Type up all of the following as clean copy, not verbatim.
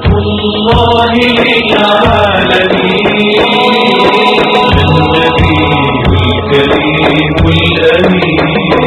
الله للعالمين النبي الكريم الأمين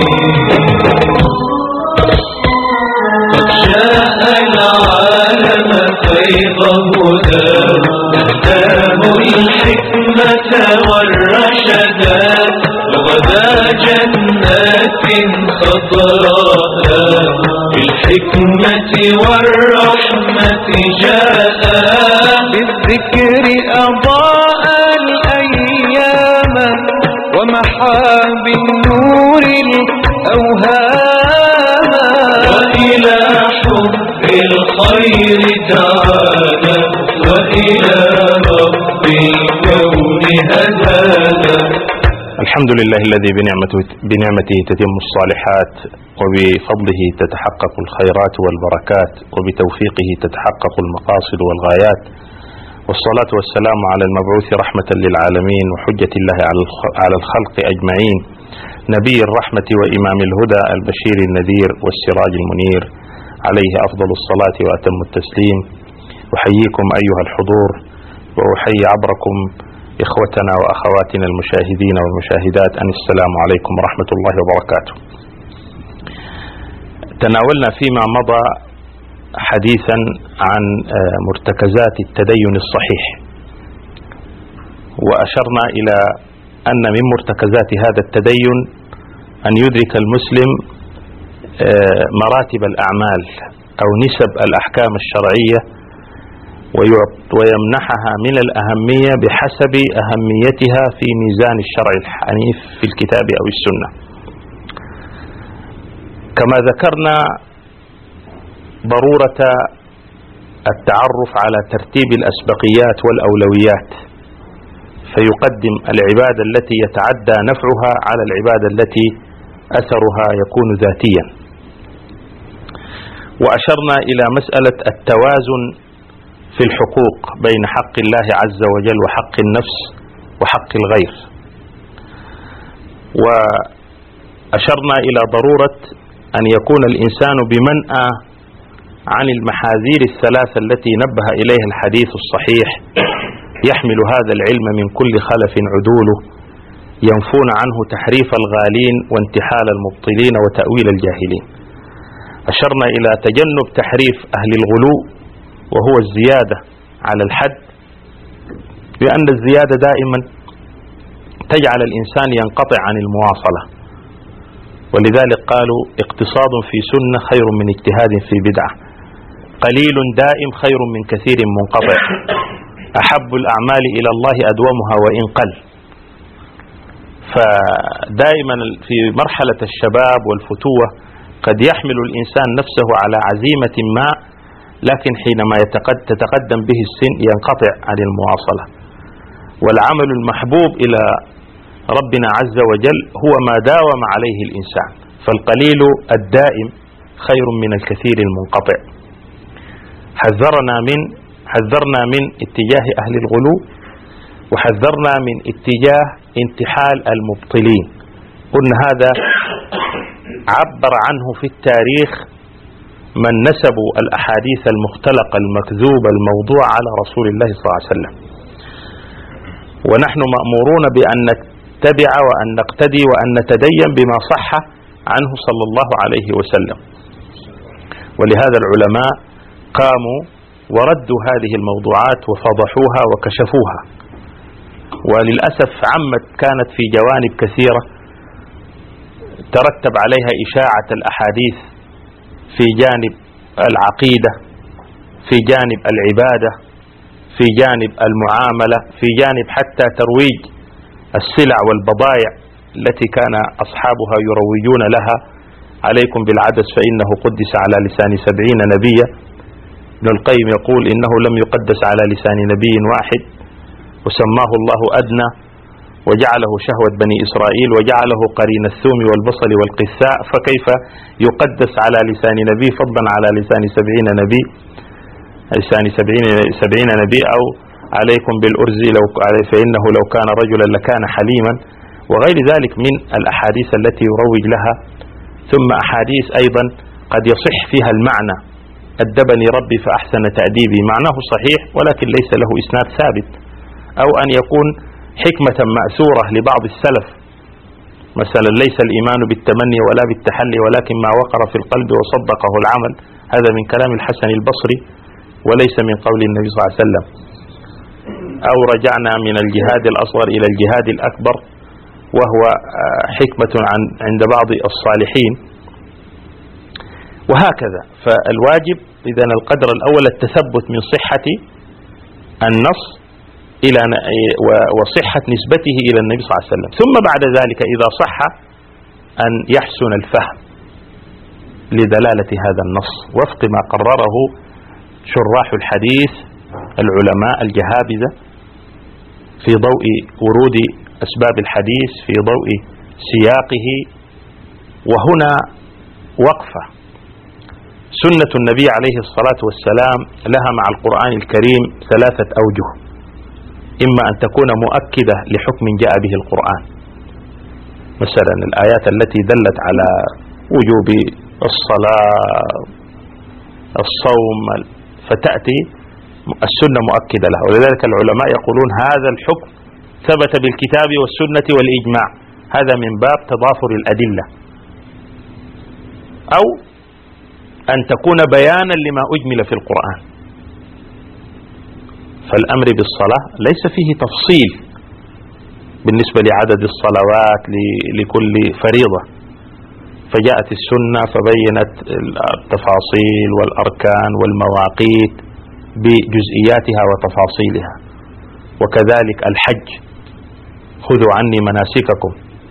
قد جاء العالم فيض هداه نهداه الحكمة والرشدات وغدا جنات خضراء بالحكمة والرحمة جاء بالذكر أضاء الأيام ومحى بالنور الأوهام وإلى حب الخير دعانا وإلى رب الكون هدانا. الحمد لله الذي بنعمته تتم الصالحات وبفضله تتحقق الخيرات والبركات وبتوفيقه تتحقق المقاصد والغايات، والصلاة والسلام على المبعوث رحمة للعالمين وحجة الله على الخلق أجمعين، نبي الرحمة وإمام الهدى البشير النذير والسراج المنير، عليه أفضل الصلاة وأتم التسليم. أحييكم أيها الحضور وأحيي عبركم إخوتنا وأخواتنا المشاهدين والمشاهدات أن السلام عليكم ورحمة الله وبركاته. تناولنا فيما مضى حديثا عن مرتكزات التدين الصحيح، وأشرنا إلى أن من مرتكزات هذا التدين أن يدرك المسلم مراتب الأعمال أو نسب الأحكام الشرعية ويمنحها من الأهمية بحسب أهميتها في ميزان الشرع الحنيف في الكتاب أو السنة. كما ذكرنا ضرورة التعرف على ترتيب الأسبقيات والأولويات، فيقدم العبادة التي يتعدى نفعها على العبادة التي أثرها يكون ذاتيا. وأشرنا إلى مسألة التوازن في الحقوق بين حق الله عز وجل وحق النفس وحق الغير، وأشرنا إلى ضرورة أن يكون الإنسان بمنأى عن المحاذير الثلاثة التي نبه إليها الحديث الصحيح، يحمل هذا العلم من كل خلف عدوله، ينفون عنه تحريف الغالين وانتحال المبطلين وتأويل الجاهلين. أشرنا إلى تجنب تحريف أهل الغلو وهو الزيادة على الحد، لأن الزيادة دائما تجعل الإنسان ينقطع عن المواصلة، ولذلك قالوا اقتصاد في سنة خير من اجتهاد في بدعة، قليل دائم خير من كثير منقطع، أحب الأعمال إلى الله أدومها وإن قل. فدائما في مرحلة الشباب والفتوة قد يحمل الإنسان نفسه على عزيمة ما، لكن حينما تتقدم به السن ينقطع عن المواصلة. والعمل المحبوب إلى ربنا عز وجل هو ما داوم عليه الإنسان، فالقليل الدائم خير من الكثير المنقطع. حذرنا من اتجاه أهل الغلو، وحذرنا من اتجاه انتحال المبطلين. قلنا هذا عبر عنه في التاريخ من نسبوا الأحاديث المختلقة المكذوبة الموضوعة على رسول الله صلى الله عليه وسلم، ونحن مأمورون بأن نتبع وأن نقتدي وأن نتدين بما صح عنه صلى الله عليه وسلم. ولهذا العلماء قاموا وردوا هذه الموضوعات وفضحوها وكشفوها، وللأسف كانت في جوانب كثيرة ترتب عليها إشاعة الأحاديث في جانب العقيدة، في جانب العبادة، في جانب المعاملة، في جانب حتى ترويج السلع والبضائع التي كان أصحابها يروجون لها. عليكم بالعدس فإنه قدس على لسان 70 نبيا. ابن القيم يقول إنه لم يقدس على لسان نبي واحد، وسماه الله أدنى وجعله شهوة بني إسرائيل وجعله قرين الثوم والبصل والقثاء، فكيف يقدس على لسان نبي فضلا على لسان 70 نبي، لسان 70 نبي؟ أو عليكم بالأرز فإنه لو كان رجلا لكان حليما، وغير ذلك من الأحاديث التي يروج لها. ثم أحاديث أيضا قد يصح فيها المعنى أدبني ربي فأحسن تأديبي، معناه صحيح ولكن ليس له إسناد ثابت. أو أن يكون حكمة مأثورة لبعض السلف، مثلا ليس الإيمان بالتمني ولا بالتحلي ولكن ما وقر في القلب وصدقه العمل، هذا من كلام الحسن البصري وليس من قول النبي صلى الله عليه وسلم. أو رجعنا من الجهاد الأصغر إلى الجهاد الأكبر، وهو حكمة عند بعض الصالحين، وهكذا. فالواجب إذن القدر الأول التثبت من صحة النص إلى وصحة نسبته إلى النبي صلى الله عليه وسلم، ثم بعد ذلك إذا صح أن يحسن الفهم لدلالة هذا النص وفق ما قرره شراح الحديث العلماء الجهابذة في ضوء ورود أسباب الحديث، في ضوء سياقه. وهنا وقفة. سنة النبي عليه الصلاة والسلام لها مع القرآن الكريم ثلاثة أوجه: إما أن تكون مؤكدة لحكم جاء به القرآن، مثلا الآيات التي دلت على وجوب الصلاة الصوم، فتأتي السنة مؤكدة لها، ولذلك العلماء يقولون هذا الحكم ثبت بالكتاب والسنة والإجماع، هذا من باب تضافر الأدلة. أو أن تكون بيانا لما أجمل في القرآن، فالأمر بالصلاة ليس فيه تفصيل بالنسبة لعدد الصلوات لكل فريضة، فجاءت السنة فبينت التفاصيل والأركان والمواقيت بجزئياتها وتفاصيلها. وكذلك الحج: خذوا عني مناسككم.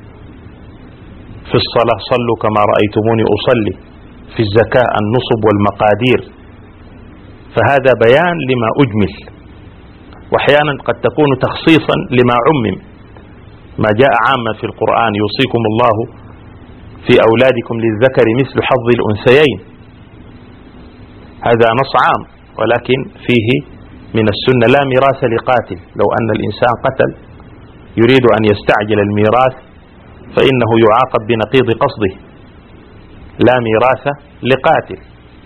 في الصلاة: صلوا كما رأيتموني أصلي. في الزكاة: النصب والمقادير. فهذا بيان لما أجمل، وأحيانا قد تكون تخصيصا لما عمم، ما جاء عاما في القرآن: يوصيكم الله في أولادكم للذكر مثل حظ الأنثيين، هذا نص عام، ولكن فيه من السنة لا ميراث لقاتل. لو أن الإنسان قتل يريد أن يستعجل الميراث فإنه يعاقب بنقيض قصده، لا ميراث لقاتل.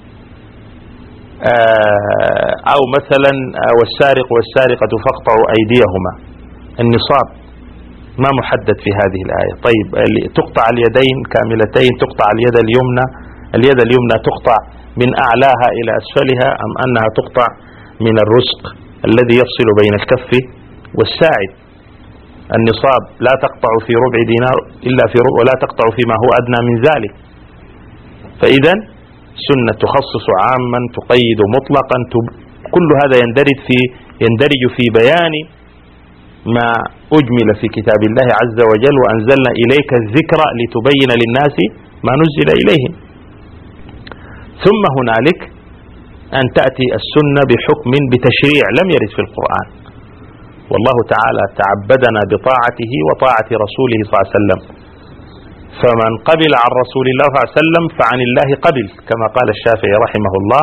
أو مثلا والسارق والسارقة فاقطعوا أيديهما، النصاب ما محدد في هذه الآية. طيب تقطع اليدين كاملتين، تقطع اليد اليمنى تقطع من أعلاها إلى أسفلها، أم أنها تقطع من الرزق الذي يفصل بين الكف والساعد؟ النصاب لا تقطع في ربع دينار إلا في ربع، ولا تقطع فيما هو أدنى من ذلك. فإذا سنة تخصص عاما تقيد مطلقا، كل هذا يندرج في بيان ما أجمل في كتاب الله عز وجل: وأنزلنا إليك الذكر لتبين للناس ما نزل إليهم. ثم هنالك أن تأتي السنة بحكم بتشريع لم يرد في القرآن، والله تعالى تعبدنا بطاعته وطاعة رسوله صلى الله عليه وسلم، فمن قبل عن رسول الله صلى الله عليه وسلم فعن الله قبل، كما قال الشافعي رحمه الله.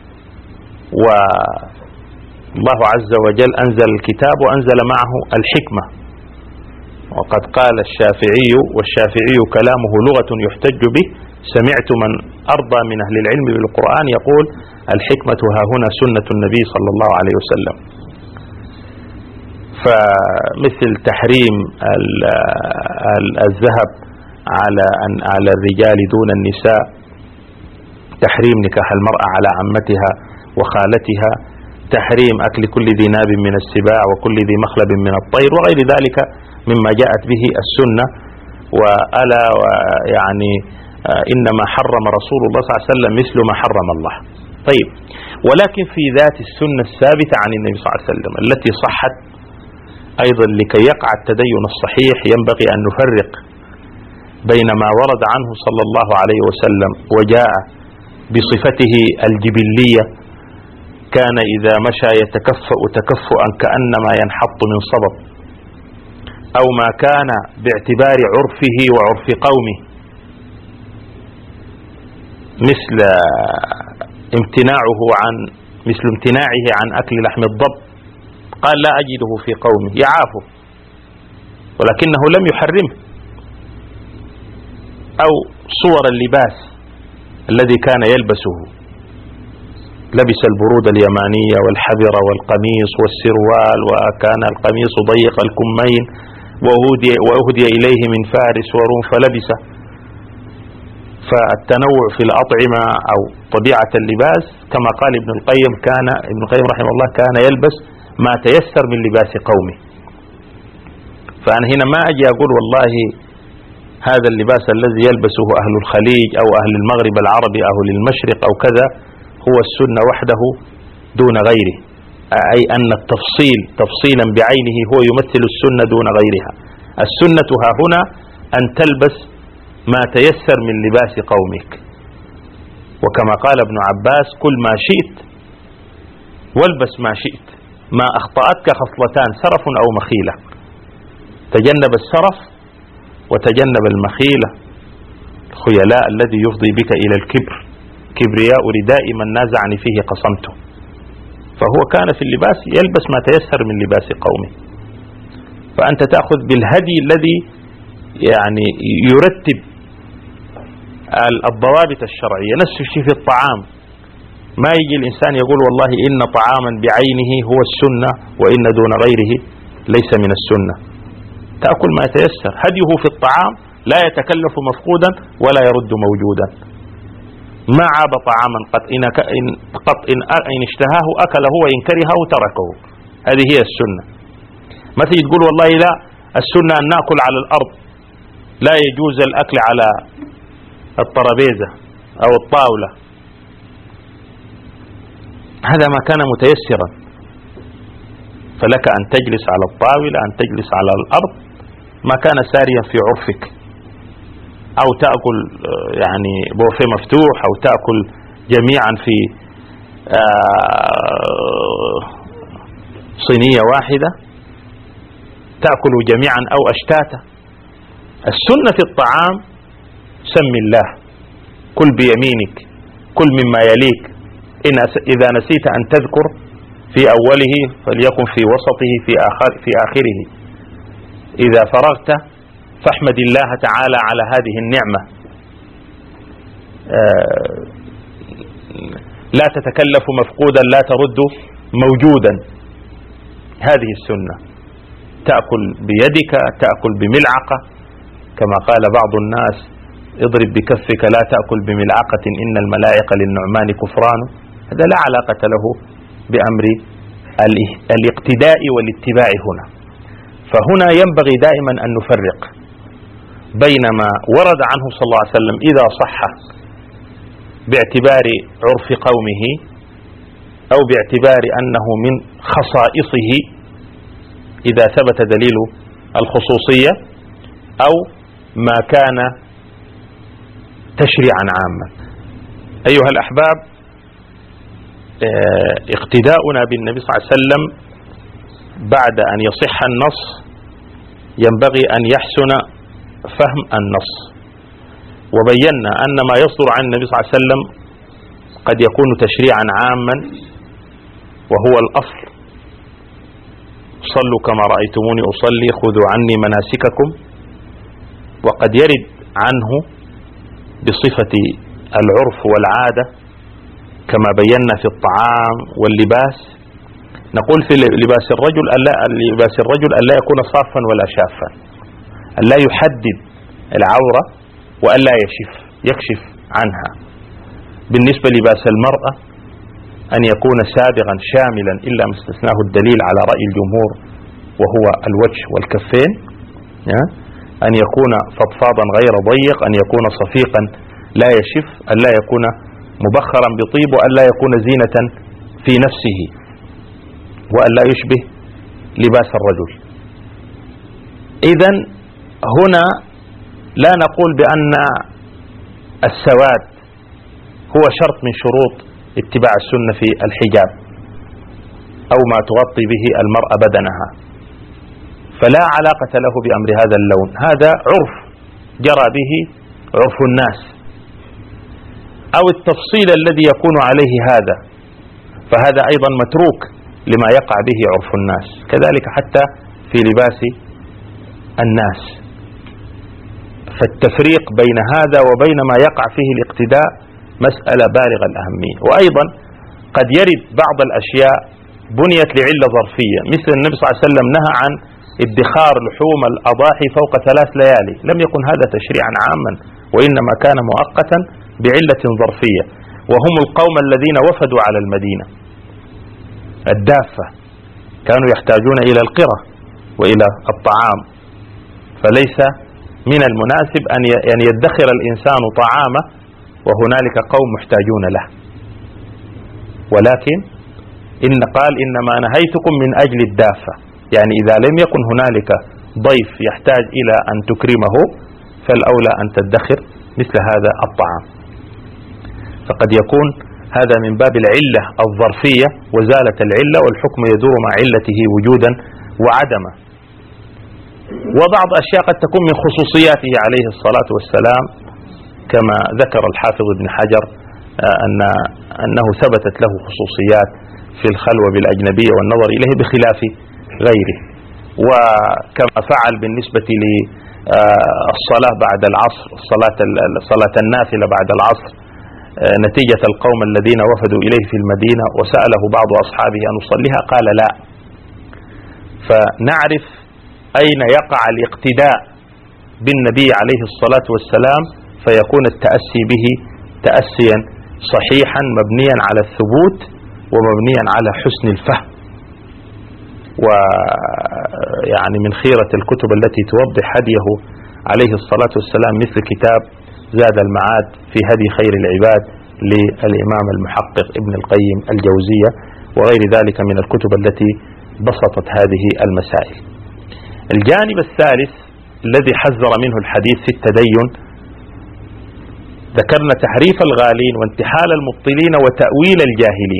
والله عز وجل أنزل الكتاب وأنزل معه الحكمة، وقد قال الشافعي: والشافعي كلامه لغة يحتج به، سمعت من أرضى من أهل العلم بالقرآن يقول: الحكمة ها هنا سنة النبي صلى الله عليه وسلم. فمثل تحريم الذهب على الرجال دون النساء، تحريم نكاح المرأة على عمتها وخالتها، تحريم أكل كل ذي ناب من السباع وكل ذي مخلب من الطير، وغير ذلك مما جاءت به السنة. وألا يعني إنما حرم رسول الله صلى الله عليه وسلم مثل ما حرم الله. طيب، ولكن في ذات السنة الثابتة عن النبي صلى الله عليه وسلم التي صحت أيضا، لكي يقع التدين الصحيح ينبغي أن نفرق بين ما ورد عنه صلى الله عليه وسلم وجاء بصفته الجبلية: كان إذا مشى يتكفأ تكفؤا كأنما ينحط من صبب، أو ما كان باعتبار عرفه وعرف قومه، مثل امتناعه عن أكل لحم الضب، قال: لا أجده في قومه، يعافه ولكنه لم يحرمه. أو صور اللباس الذي كان يلبسه، لبس البرود اليمانية والحذرة والقميص والسروال، وكان القميص ضيق الكمين، وأهدي إليه من فارس وروم فلبسه. فالتنوع في الأطعمة أو طبيعة اللباس كما قال ابن القيم رحمه الله كان يلبس ما تيسر من لباس قومه. فأنا هنا ما أجي أقول والله هذا اللباس الذي يلبسه أهل الخليج أو أهل المغرب العربي أو المشرق أو كذا هو السنة وحده دون غيره، أي أن التفصيل تفصيلا بعينه هو يمثل السنة دون غيرها. السنة ها هنا أن تلبس ما تيسر من لباس قومك، وكما قال ابن عباس كل ما شئت والبس ما شئت، ما أخطأتك خصلتان سرف أو مخيلة، تجنب السرف وتجنب المخيلة، الخيلاء الذي يفضي بك إلى الكبر، كبرياء رداء من نازعني فيه قصمته. فهو كان في اللباس يلبس ما تيسر من لباس قومه. فأنت تأخذ بالهدي الذي يعني يرتب الضوابط الشرعية. نفس الشيء في الطعام، ما يجي الإنسان يقول والله إن طعاما بعينه هو السنة وإن دون غيره ليس من السنة. تأكل ما يتيسر، هديه في الطعام لا يتكلف مفقودا ولا يرد موجودا. ما عاب طعاما قط إن اشتهاه أكله وإن كرهه تركه. هذه هي السنة. ما تيجي تقول والله لا السنة أن نأكل على الأرض، لا يجوز الأكل على الطرابيزة أو الطاولة، هذا ما كان متيسرا. فلك أن تجلس على الطاولة، أن تجلس على الأرض، ما كان ساريا في عرفك، أو تأكل يعني بوفيه مفتوح، أو تأكل جميعا في صينية واحدة، تأكل جميعا أو أشتاتا. السنة في الطعام سم الله، كل بيمينك، كل مما يليك، إذا نسيت أن تذكر في أوله فليكن في وسطه في آخره، إذا فرغت فاحمد الله تعالى على هذه النعمة. لا تتكلف مفقودا، لا ترد موجودا. هذه السنة. تأكل بيدك، تأكل بملعقة، كما قال بعض الناس اضرب بكفك لا تأكل بملعقة إن الملائكة للنعمان كفران. هذا لا علاقة له بأمر الاقتداء والاتباع هنا. فهنا ينبغي دائما أن نفرق بين ما ورد عنه صلى الله عليه وسلم إذا صح باعتبار عرف قومه أو باعتبار أنه من خصائصه إذا ثبت دليل الخصوصية، أو ما كان تشريعا عاما. أيها الأحباب، اقتداؤنا بالنبي صلى الله عليه وسلم بعد أن يصح النص ينبغي أن يحسن فهم النص. وبينا أن ما يصدر عن النبي صلى الله عليه وسلم قد يكون تشريعا عاما وهو الأصل، صلوا كما رأيتموني أصلي، خذوا عني مناسككم. وقد يرد عنه بصفة العرف والعادة كما بينا في الطعام واللباس. نقول في لباس الرجل ألا يكون صافا ولا شافا، ألا يحدد العورة وألا يكشف عنها. بالنسبة لباس المرأة أن يكون سابغا شاملا إلا ما استثناه الدليل على رأي الجمهور وهو الوجه والكفين، أن يكون فضفاضا غير ضيق، أن يكون صفيقا لا يشف، أن لا يكون مبخرا بطيب، وأن لا يكون زينة في نفسه، وأن لا يشبه لباس الرجل. إذن هنا لا نقول بأن السواد هو شرط من شروط اتباع السنة في الحجاب أو ما تغطي به المرأة بدنها، فلا علاقة له بأمر هذا اللون، هذا عرف جرى به عرف الناس، أو التفصيل الذي يكون عليه هذا فهذا أيضا متروك لما يقع به عرف الناس. كذلك حتى في لباس الناس، فالتفريق بين هذا وبين ما يقع فيه الاقتداء مسألة بالغة الأهمية. وأيضا قد يرد بعض الأشياء بنيت لعلة ظرفية، مثل النبي صلى الله عليه وسلم نهى عن ادخار لحوم الأضاحي فوق 3 ليالي، لم يكن هذا تشريعا عاما، وإنما كان مؤقتا بعلة ظرفية. وهم القوم الذين وفدوا على المدينة الدافة، كانوا يحتاجون إلى القرى وإلى الطعام، فليس من المناسب أن يدخر الإنسان طعامه وهنالك قوم محتاجون له. ولكن قال إنما نهيتكم من أجل الدافة، يعني إذا لم يكن هنالك ضيف يحتاج إلى أن تكرمه فالأولى أن تدخر مثل هذا الطعام. فقد يكون هذا من باب العلة الظرفية، وزالت العلة والحكم يدور مع علته وجودا وعدما. وبعض أشياء قد تكون من خصوصياته عليه الصلاة والسلام، كما ذكر الحافظ ابن حجر أنه ثبتت له خصوصيات في الخلوة بالأجنبية والنظر إليه بخلاف غيره. وكما فعل بالنسبة للصلاة بعد العصر، صلاة النافلة بعد العصر، نتيجة القوم الذين وفدوا إليه في المدينة وسأله بعض أصحابه أن يصليها قال لا. فنعرف أين يقع الاقتداء بالنبي عليه الصلاة والسلام، فيكون التأسي به تأسيا صحيحا مبنيا على الثبوت ومبنيا على حسن الفهم. ويعني من خيرة الكتب التي توضح هديه عليه الصلاة والسلام مثل كتاب زاد المعاد في هدي خير العباد للإمام المحقق ابن القيم الجوزية، وغير ذلك من الكتب التي بسطت هذه المسائل. الجانب الثالث الذي حذر منه الحديث في التدين، ذكرنا تحريف الغالين وانتحال المبطلين وتأويل الجاهلين.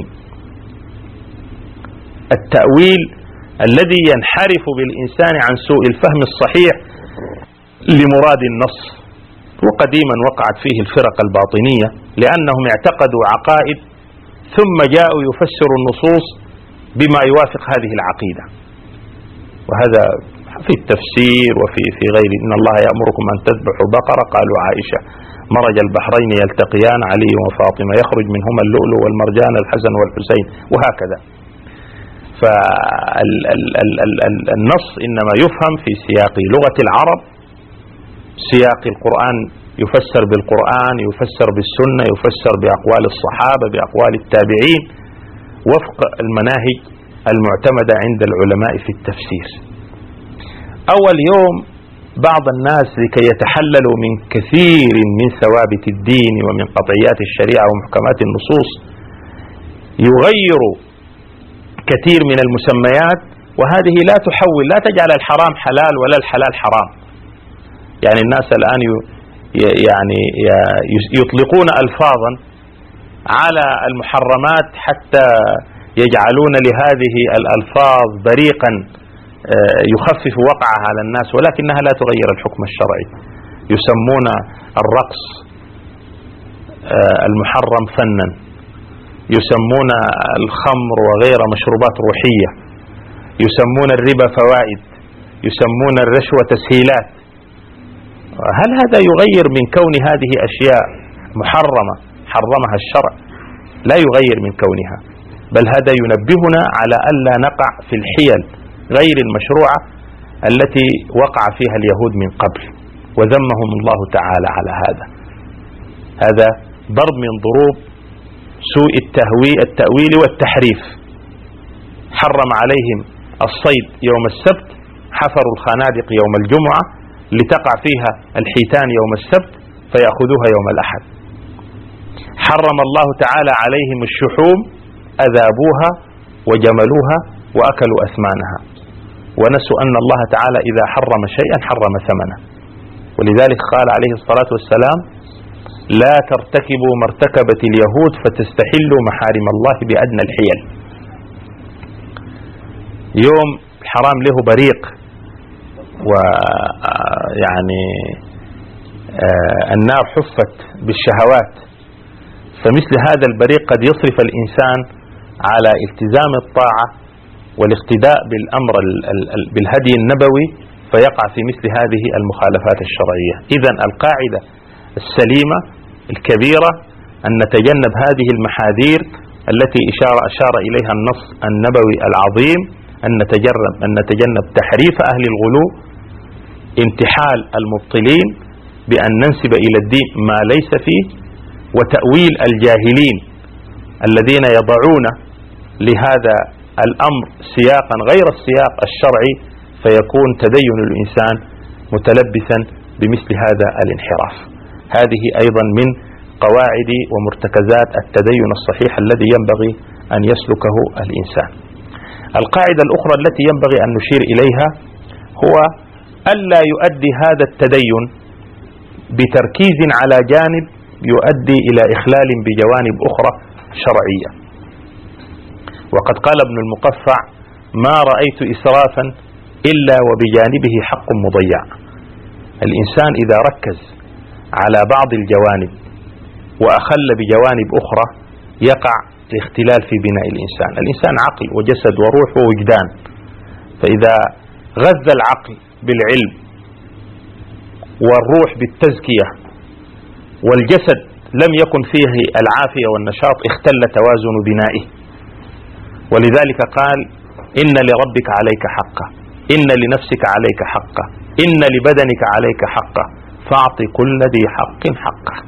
التأويل الذي ينحرف بالإنسان عن سوء الفهم الصحيح لمراد النص، وقديما وقعت فيه الفرق الباطنية لأنهم اعتقدوا عقائد ثم جاءوا يفسروا النصوص بما يوافق هذه العقيدة. وهذا في التفسير وفي غير. إن الله يأمركم أن تذبحوا بقرة، قالوا عائشة مرج البحرين يلتقيان علي وفاطمة يخرج منهما اللؤلؤ والمرجان الحسن والحسين، وهكذا. فالنص إنما يفهم في سياق لغة العرب، سياق القرآن يفسر بالقرآن، يفسر بالسنة، يفسر بأقوال الصحابة، بأقوال التابعين، وفق المناهج المعتمدة عند العلماء في التفسير. أول يوم بعض الناس لكي يتحللوا من كثير من ثوابت الدين ومن قطعيات الشريعة ومحكمات النصوص يغير كثير من المسميات، وهذه لا تحول، لا تجعل الحرام حلال ولا الحلال حرام. يعني الناس الآن يعني يطلقون ألفاظا على المحرمات حتى يجعلون لهذه الألفاظ بريقا يخفف وقعها على الناس، ولكنها لا تغير الحكم الشرعي. يسمون الرقص المحرم فنا، يسمون الخمر وغير مشروبات روحية، يسمون الربا فوائد، يسمون الرشوة تسهيلات. هل هذا يغير من كون هذه أشياء محرمة حرمها الشرع؟ لا يغير من كونها، بل هذا ينبهنا على ألا نقع في الحيل غير المشروعة التي وقع فيها اليهود من قبل، وذمهم الله تعالى على هذا. هذا ضرب من ضروب سوء التأويل والتحريف. حرم عليهم الصيد يوم السبت، حفروا الخنادق يوم الجمعة لتقع فيها الحيتان يوم السبت فيأخذوها يوم الأحد. حرم الله تعالى عليهم الشحوم، أذابوها وجملوها وأكلوا أثمانها، ونسوا أن الله تعالى إذا حرم شيئا حرم ثمنه. ولذلك قال عليه الصلاة والسلام: لا ترتكبوا ما ارتكبت اليهود فتستحلوا محارم الله بأدنى الحيل. يوم الحرام له بريق، ويعني النار حفت بالشهوات، فمثل هذا البريق قد يصرف الإنسان على التزام الطاعة والاقتداء بالأمر بالهدي النبوي، فيقع في مثل هذه المخالفات الشرعية. إذن القاعدة السليمة الكبيرة أن نتجنب هذه المحاذير التي أشار إليها النص النبوي العظيم أن نتجنب تحريف أهل الغلو، انتحال المبطلين بأن ننسب إلى الدين ما ليس فيه، وتأويل الجاهلين الذين يضعون لهذا الأمر سياقا غير السياق الشرعي، فيكون تدين الإنسان متلبسا بمثل هذا الانحراف. هذه أيضا من قواعد ومرتكزات التدين الصحيح الذي ينبغي أن يسلكه الإنسان. القاعدة الأخرى التي ينبغي أن نشير إليها هو ألا يؤدي هذا التدين بتركيز على جانب يؤدي إلى إخلال بجوانب أخرى شرعية. وقد قال ابن المقفع: ما رأيت إسرافا إلا وبجانبه حق مضيع. الإنسان إذا ركز على بعض الجوانب وأخل بجوانب أخرى يقع الاختلال في بناء الإنسان. الإنسان عقل وجسد وروح ووجدان، فإذا غذى العقل بالعلم والروح بالتزكية والجسد لم يكن فيه العافية والنشاط اختل توازن بنائه. ولذلك قال: إن لربك عليك حقا، إن لنفسك عليك حقا، إن لبدنك عليك حقا، فاعط كل ذي حق حقه.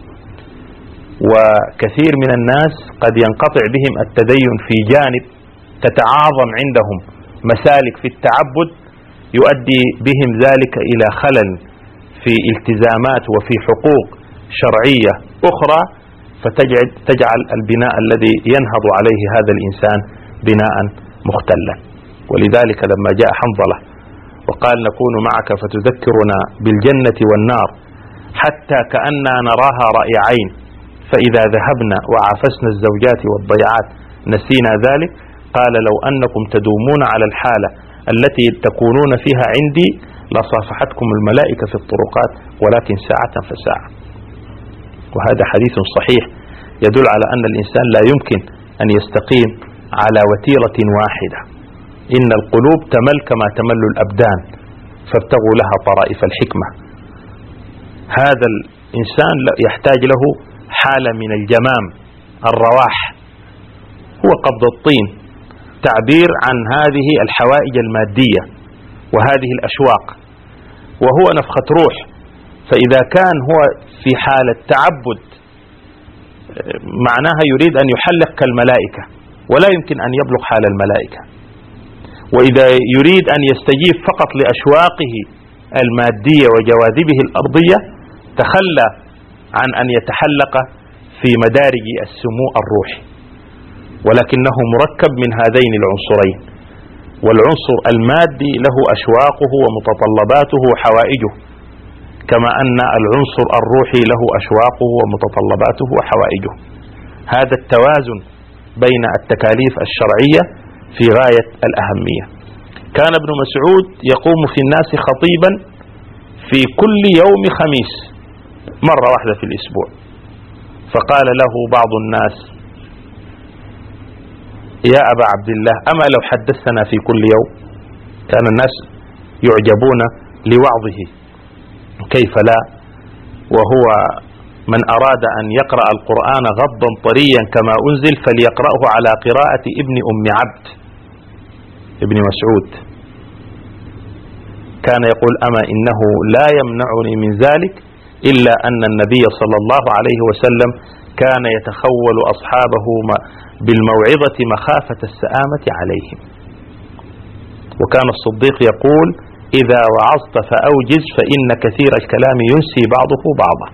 وكثير من الناس قد ينقطع بهم التدين في جانب تتعاظم عندهم مسالك في التعبد، يؤدي بهم ذلك إلى خلل في التزامات وفي حقوق شرعية أخرى، فتجعل البناء الذي ينهض عليه هذا الإنسان بناء مختلا. ولذلك لما جاء حنظلة وقال: نكون معك فتذكرنا بالجنة والنار حتى كأننا نراها رأي عين، فإذا ذهبنا وعافسنا الزوجات والضيعات نسينا ذلك. قال: لو أنكم تدومون على الحالة التي تكونون فيها عندي لصافحتكم الملائكة في الطرقات، ولكن ساعة فساعة. وهذا حديث صحيح يدل على أن الإنسان لا يمكن أن يستقيم على وتيرة واحدة. إن القلوب تمل كما تمل الأبدان، فابتغوا لها طرائف الحكمة. هذا الإنسان يحتاج له حالة من الجمام، الرواح، هو قبض الطين، تعبير عن هذه الحوائج المادية وهذه الأشواق، وهو نفخة روح. فإذا كان هو في حالة تعبد معناها يريد أن يحلق كالملائكة، ولا يمكن أن يبلغ حال الملائكة. وإذا يريد أن يستجيب فقط لأشواقه المادية وجواذبه الأرضية تخلى عن أن يتحلق في مدارج السمو الروحي، ولكنه مركب من هذين العنصرين. والعنصر المادي له أشواقه ومتطلباته وحوائجه، كما أن العنصر الروحي له أشواقه ومتطلباته وحوائجه. هذا التوازن بين التكاليف الشرعية في غاية الأهمية. كان ابن مسعود يقوم في الناس خطيبا في كل يوم خميس مرة واحدة في الأسبوع، فقال له بعض الناس: يا أبا عبد الله، أما لو حدثنا في كل يوم؟ كان الناس يعجبون لوعظه، كيف لا، وهو من أراد أن يقرأ القرآن غضا طريا كما أنزل فليقرأه على قراءة ابن أم عبد ابن مسعود. كان يقول: أما إنه لا يمنعني من ذلك إلا أن النبي صلى الله عليه وسلم كان يتخول أصحابه بالموعظة مخافة السآمة عليهم. وكان الصديق يقول: إذا وعظت فأوجز فإن كثير الكلام ينسي بعضه بعضا.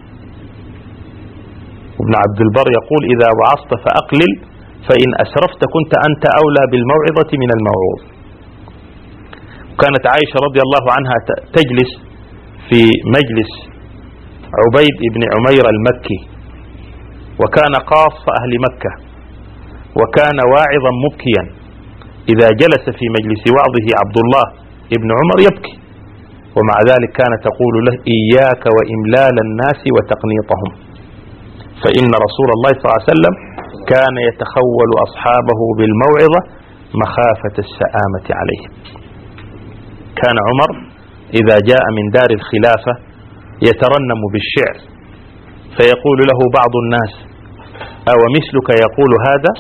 وابن عبد البر يقول: إذا وعظت فأقلل فإن أسرفت كنت أنت أولى بالموعظة من الموعوظ. وكانت عائشة رضي الله عنها تجلس في مجلس عبيد بن عمير المكي، وكان قاص أهل مكة، وكان واعظا مبكيا. إذا جلس في مجلس وعظه عبد الله ابن عمر يبكي، ومع ذلك كانت تقول له: إياك وإملال الناس وتقنيطهم، فإن رسول الله صلى الله عليه وسلم كان يتخول أصحابه بالموعظة مخافة السآمة عليهم. كان عمر إذا جاء من دار الخلافة يترنم بالشعر، فيقول له بعض الناس: أو مثلك يقول هذا؟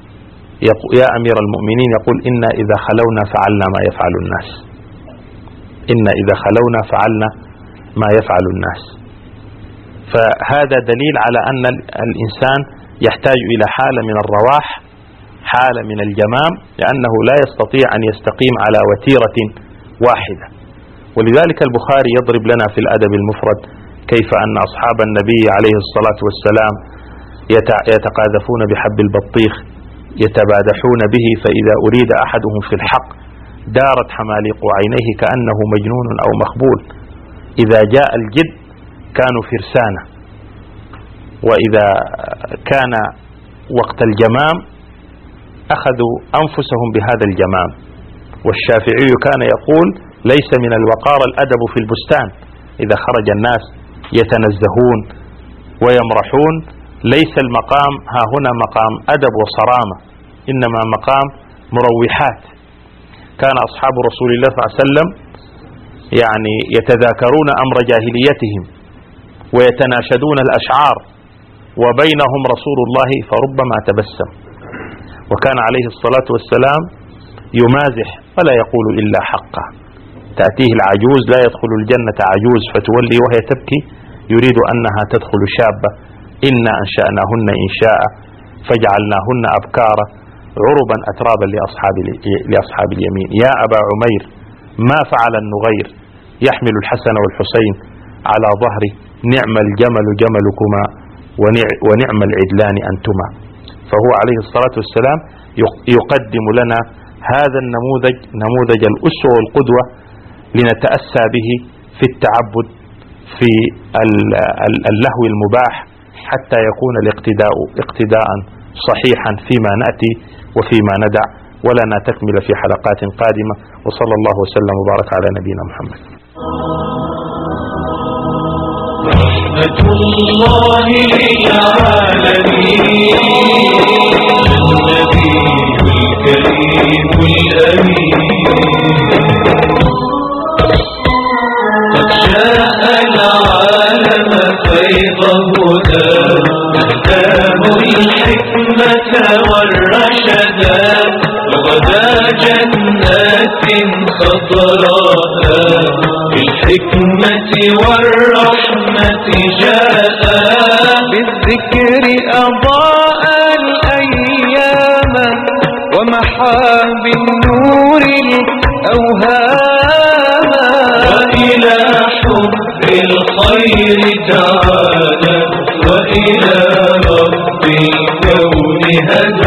يا أمير المؤمنين يقول إنا إذا خلونا فعلنا ما يفعل الناس، إنا إذا خلونا فعلنا ما يفعل الناس. فهذا دليل على أن الإنسان يحتاج إلى حالة من الرواح، حالة من الجمام، لأنه لا يستطيع أن يستقيم على وتيرة واحدة. ولذلك البخاري يضرب لنا في الأدب المفرد كيف أن أصحاب النبي عليه الصلاة والسلام يتقاذفون بحب البطيخ، يتبادحون به، فإذا أريد أحدهم في الحق دارت حماليق عينيه كأنه مجنون أو مخبول. إذا جاء الجد كانوا فرسانة، وإذا كان وقت الجمام أخذوا أنفسهم بهذا الجمام. والشافعي كان يقول ليس من الوقار الأدب في البستان. إذا خرج الناس يتنزهون ويمرحون، ليس المقام ها هنا مقام أدب وصرامة، إنما مقام مروحات. كان أصحاب رسول الله صلى الله عليه وسلم يعني يتذاكرون أمر جاهليتهم ويتناشدون الأشعار، وبينهم رسول الله فربما تبسم. وكان عليه الصلاة والسلام يمازح ولا يقول إلا حقا. تأتيه العجوز لا يدخل الجنة عجوز فتولي وهي تبكي يريد أنها تدخل شابة. إنا أنشأناهن إنشاء فجعلناهن أبكارا عربا أترابا لأصحاب اليمين. يا أبا عمير ما فعل النغير يحمل الحسن والحسين على ظهره، نعم الجمل جملكما ونعم العدلان أنتما. فهو عليه الصلاة والسلام يقدم لنا هذا النموذج، نموذج الأسوة والقدوة، لنتأسى به في التعبد في اللهو المباح، حتى يكون الاقتداء اقتداء صحيحا فيما نأتي وفيما ندع. ولنا تكمل في حلقات قادمة، وصلى الله وسلم وبارك على نبينا محمد. رحمة الله للعالمين، النبي الكريم الأمين، قد شاء العالم فيض هداه، أهداه الحكمة والرشدا، وغدا جنات خضراء، بالحكمة والرحمة جاء، بالذكر أضاء الأيام، ومحى بالنور الأوهام، وإلى حب الخير دعانا، وإلى رب الكون هدانا.